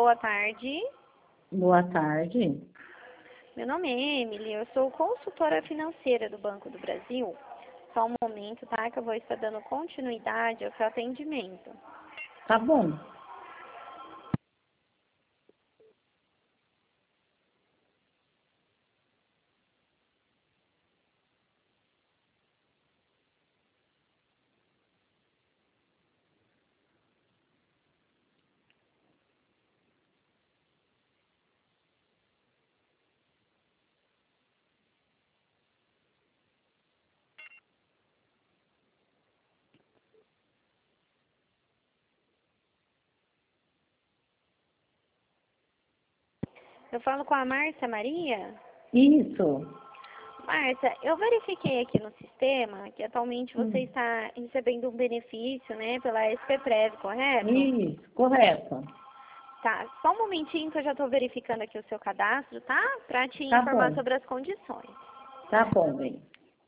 boa tarde. Boa tarde. Meu nome é Emily, eu sou consultora financeira do Banco do Brasil. Só um momento, tá? Que eu vou estar dando continuidade ao seu atendimento. Tá bom. Eu falo com a Márcia Maria. Isso. Márcia, eu verifiquei aqui no sistema que atualmente você está recebendo um benefício, né, pela SPPrev, correto? Isso, correto. Tá, só um momentinho que eu já estou verificando aqui o seu cadastro, tá? Para te Tá informar bom. sobre as condições. Tá bom, bem.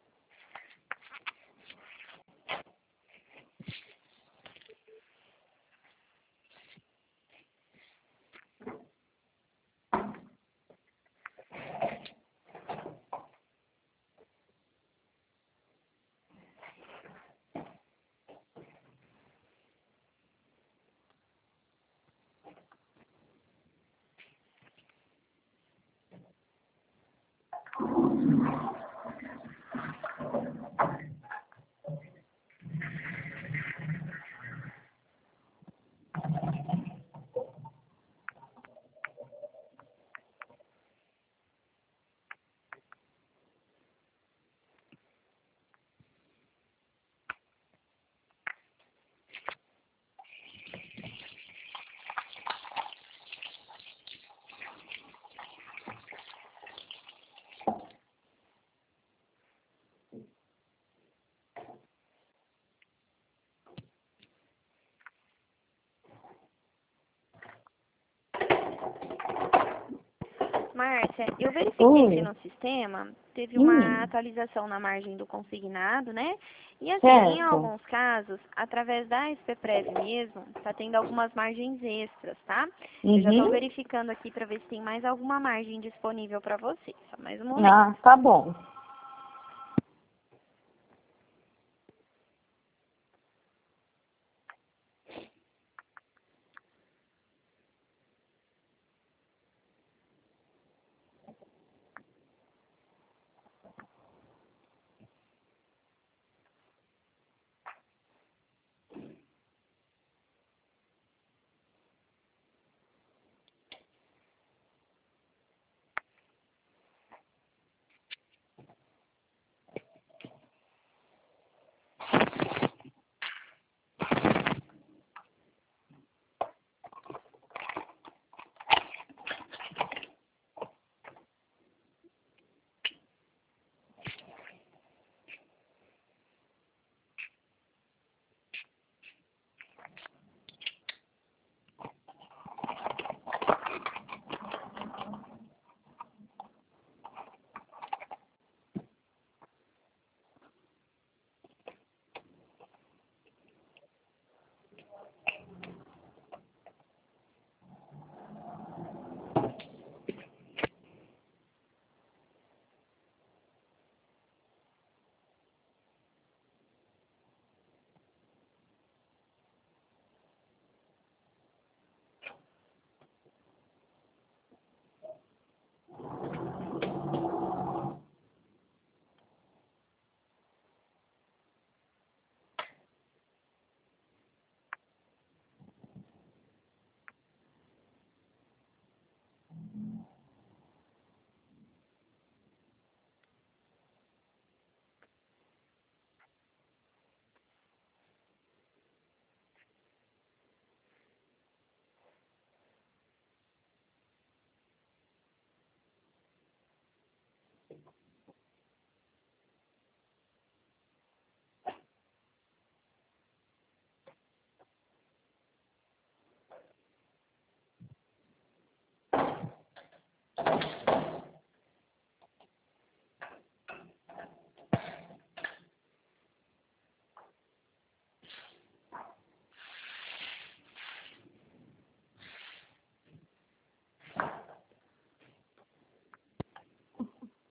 Márcia, eu verifiquei aqui Oi. no sistema, teve uma atualização na margem do consignado, né? E assim, em Certo. alguns casos, através da SPPrev mesmo, tá tendo algumas margens extras, tá? Eu já estou Uhum. verificando aqui para ver se tem mais alguma margem disponível para você. Só mais um momento. Ah, tá bom.